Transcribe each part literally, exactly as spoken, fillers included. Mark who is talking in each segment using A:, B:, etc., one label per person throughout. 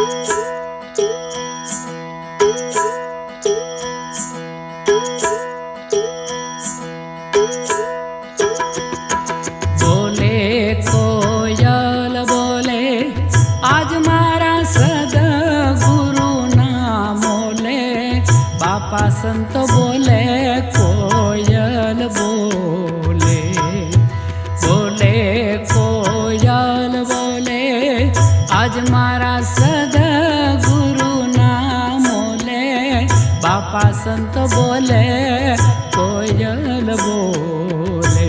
A: बापा संत बोले कोयल बोले, बोले कोयल बोले, आज मारा सद्गुरु ना मोले। बापा संत बोले कोयल बोले।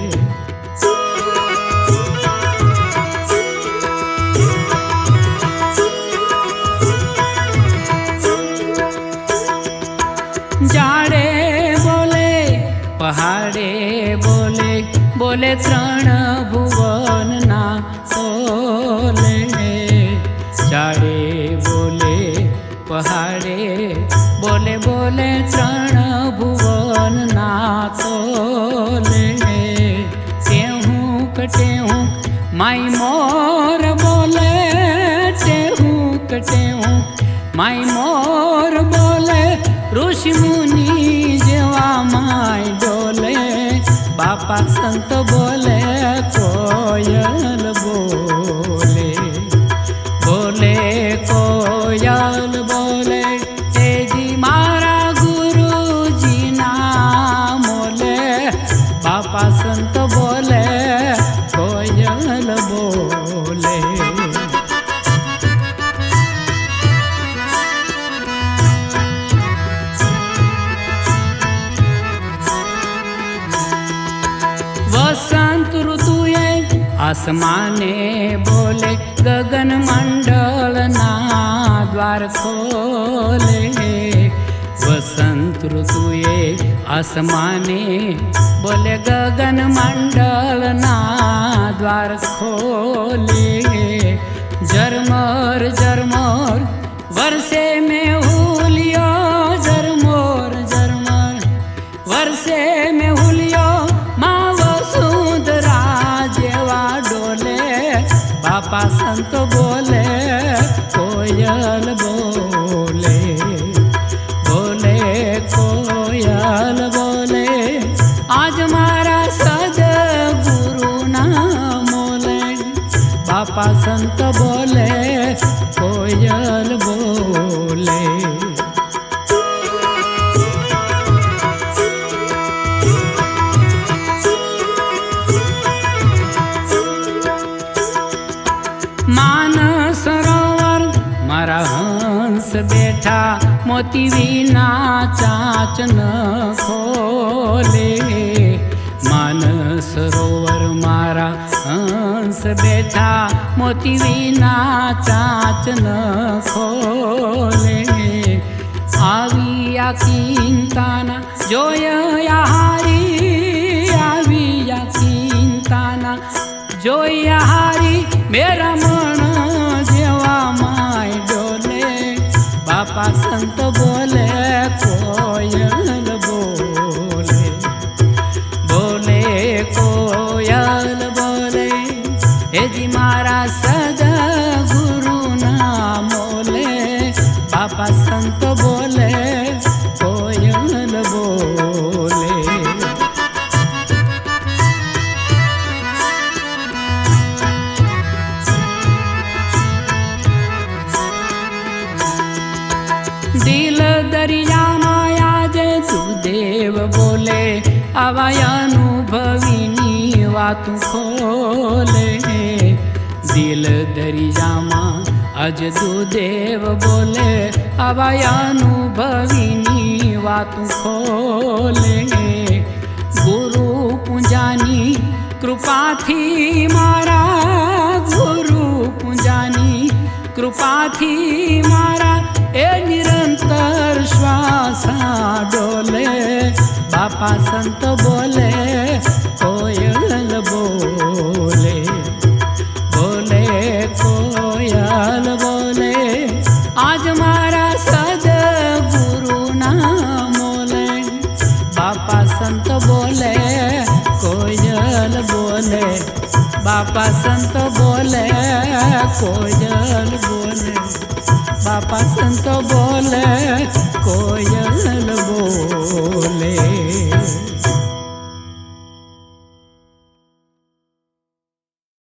A: जाड़े बोले पहाड़े बोले, बोले त्रण भुवन ना तोले। जाड़े बोले पहाड़े बोले, बोले त्रण भुवन ना तोले। टेहूक टेहूक माई मोर बोले, टेहूक टेहूक माई मोर बोले। ऋषि मुनि जेवा माय डोले। बापा संत बोले कोयल बोले, बोले कोयल बोले। तेजी मारा गुरु जी ना मोले। बापा संत बोले कोयल बोले। वसंत ऋतुए आसमाने बोले, गगन मंडल ना द्वार खोले। वसंत ऋतुए आसमाने बोले, गगन मंडल ना द्वार खोले। झरमर झरमर वर्षे में हुलियो, झरमर झरमर वर्षे में हुलियो। बापा संत बोले कोयल बोले, बोले कोयल बोले। आज मारा सद्गुरु ना मोले। बापा संत बोले कोयल बोले। मानस सरोवर मारा हंस बैठा, मोती वीना चाँच न खोले। मानस सरोवर मारा हंस बैठा, मोती वीना चाँच न खोले। आविया चिंताना जोय हारी, आविया चिंताना जोय हारी। मेरा मन जेवा माय डोले। बापा संत बोले कोयल बोले, बोले कोयल बोले। यदि मारा सद्गुरु ना मोले। बापा संत बोले कोयल बोले। दिल दरिया माया जे तू देव बोले, आवाय अनुभविनी वातु खोले। दिल दरिया मा अज तू देव बोले, आवाय अनुभविनी वातु खोले। गुरु पूजानी कृपा थी मारा, गुरु पूजानी कृपा थी मारा। ए निरंतर श्वासा डोले। बापा संत बोले कोयल बोले, बोले कोयल बोले। आज मारा सद्गुरु ना मोले। बापा संत बोले कोयल बोले, बापा संत बोले कोयल बोले। બાપા સંતો બોલે